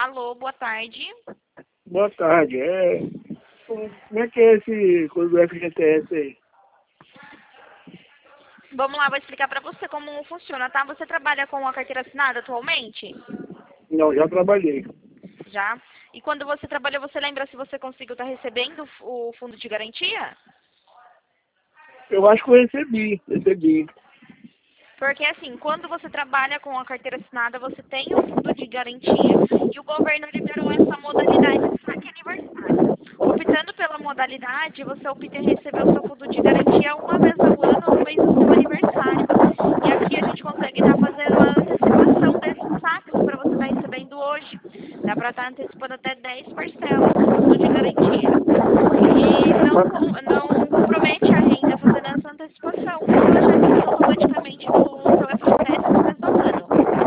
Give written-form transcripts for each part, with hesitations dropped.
Alô, boa tarde. Boa tarde. Como é que é esse coisa do FGTS aí? Vamos lá, vou explicar para você como funciona, tá? Você trabalha com a carteira assinada atualmente? Não, já trabalhei. Já. E quando você trabalhou, você lembra se você conseguiu estar recebendo o fundo de garantia? Eu acho que eu recebi. Porque assim, quando você trabalha com a carteira assinada, você tem o fundo de garantia e o governo liberou essa modalidade de saque aniversário. Optando pela modalidade, você opta em receber o seu fundo de garantia uma vez ao ano, no mês do seu aniversário. E aqui a gente consegue estar fazendo a antecipação desses saques para você estar recebendo hoje. Dá para estar antecipando até 10 parcelas do fundo de garantia. E não compromete a renda fazendo essa antecipação, porque ela já entra automaticamente no seu FGTS no mês do ano.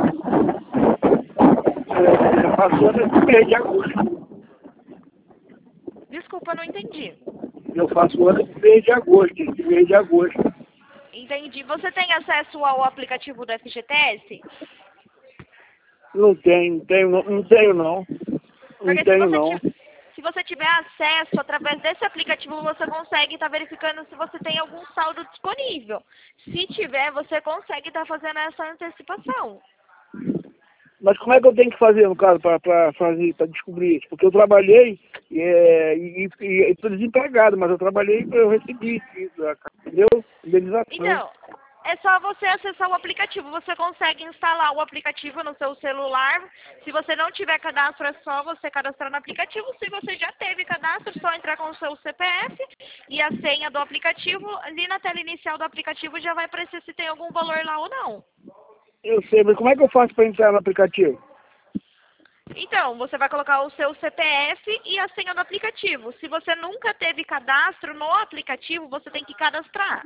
Eu faço ano esse mês de agosto. Desculpa, não entendi. Eu faço ano esse mês de agosto. Entendi. Você tem acesso ao aplicativo do FGTS? Não tenho não. Não Porque tenho não. se você tiver acesso através desse aplicativo, você consegue estar verificando se você tem algum saldo disponível. Se tiver, você consegue estar fazendo essa antecipação. Mas como é que eu tenho que fazer, no caso, para descobrir isso? Porque eu trabalhei e estou desempregado, mas eu trabalhei e eu recebi isso, entendeu? Indenização. Então, é só você acessar o aplicativo. Você consegue instalar o aplicativo no seu celular. Se você não tiver cadastro, é só você cadastrar no aplicativo. Se você já teve cadastro, é só entrar com o seu CPF e a senha do aplicativo. Ali na tela inicial do aplicativo já vai aparecer se tem algum valor lá ou não. Eu sei, mas como é que eu faço para entrar no aplicativo? Então, você vai colocar o seu CPF e a senha do aplicativo. Se você nunca teve cadastro no aplicativo, você tem que cadastrar.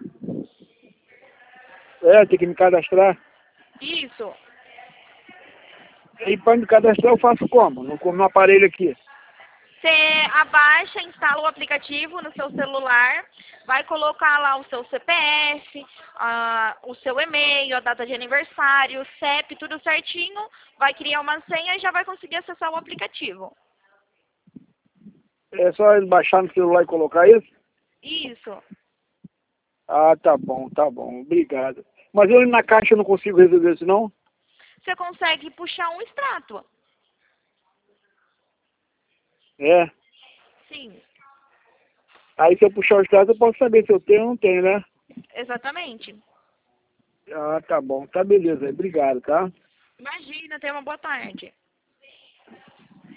Tem que me cadastrar. Isso. E para me cadastrar eu faço como? No aparelho aqui. Você abaixa, instala o aplicativo no seu celular, vai colocar lá o seu CPF, o seu e-mail, a data de aniversário, CEP, tudo certinho, vai criar uma senha e já vai conseguir acessar o aplicativo. É só ele baixar no celular e colocar isso? Isso. Ah, tá bom, obrigado. Mas eu na caixa não consigo resolver isso não? Você consegue puxar um extrato. É. Sim, Aí se eu puxar o extrato eu posso saber se eu tenho ou não tenho, né? exatamente. Ah, tá bom, tá beleza, obrigado, tá? Imagina, tenha uma boa tarde.